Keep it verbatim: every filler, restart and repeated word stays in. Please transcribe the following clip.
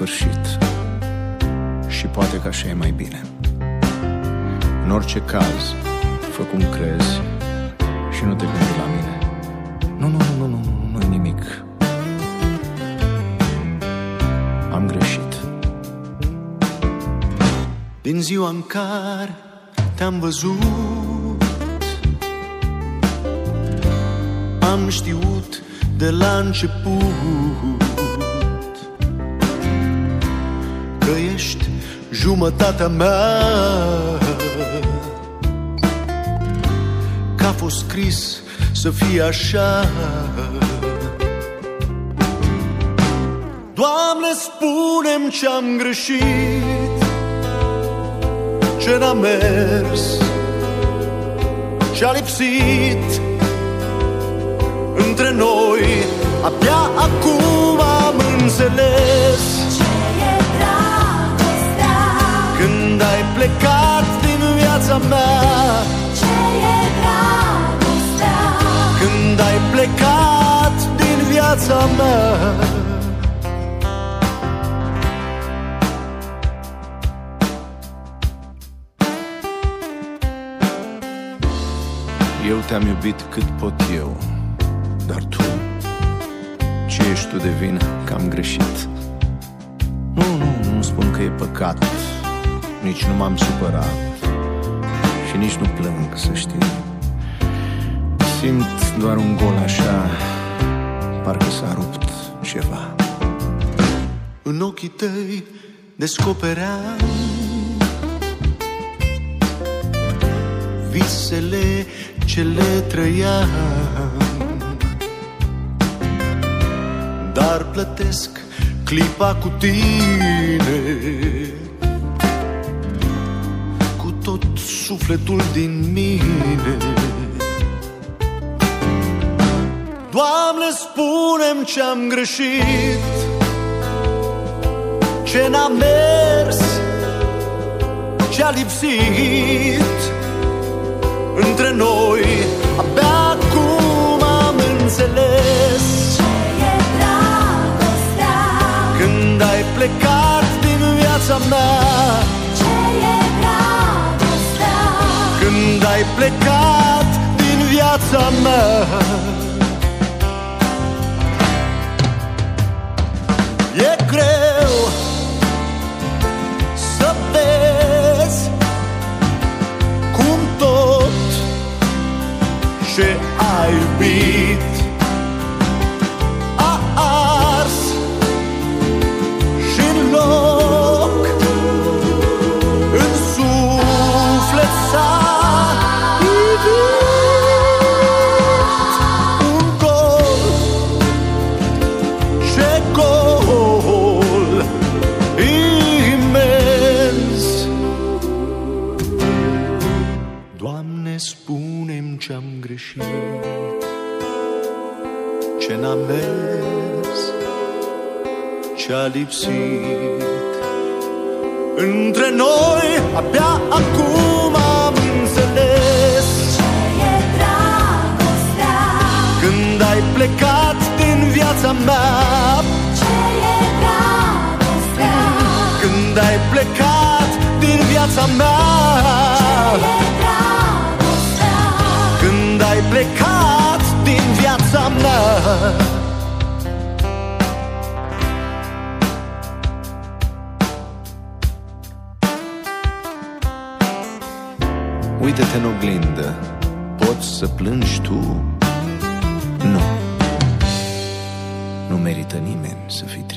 sfârșit. Și poate că așa e mai bine. În orice caz, fă cum crezi și nu te gândi la mine. Nu, nu, nu, nu, nu, nu, nu-i nimic. Am greșit. Din ziua în care te-am văzut, am știut de la început că ești jumătatea mea, că a fost scris să fie așa. Doamne, spune-mi ce-am greșit, ce n-a mers, ce-a lipsit între noi. Abia acum am înțeles ce e dragostea, când ai plecat din viața mea. ce e dragostea, Când ai plecat din viața mea. Eu te-am iubit cât pot eu, dar tu, ce ești tu de vină că am greșit? Nu, nu, nu spun că e păcat, nici nu m-am supărat și nici nu plâng, să știi. Simt doar un gol așa, parcă s-a rupt ceva. În ochii tăi descopeream visele ce le trăiam, dar plătesc clipa cu tine cu tot sufletul din mine. Doamne, spune-mi ce-am greșit, ce n-a mers, ce-a lipsit între noi. Abia acum am înțeles ce e dragostea, când ai plecat din viața mea. ce e dragostea, Când ai plecat din viața mea. E greu să vezi cum tot ce ai iubit a ars și-n loc în suflet s-a ivit un gol. Ce gol imens. Doamne, spune-mi ce-am greșit, ce n-a mers, ce-a lipsit între noi. Abia acum am înțeles ce e dragostea, când ai plecat din viața mea. ce e dragostea, Când ai plecat din viața mea. ce e dragostea, Când ai plecat din viața mea. Uită-te în oglindă, poți să plângi tu? Nu. Nu merită nimeni să fii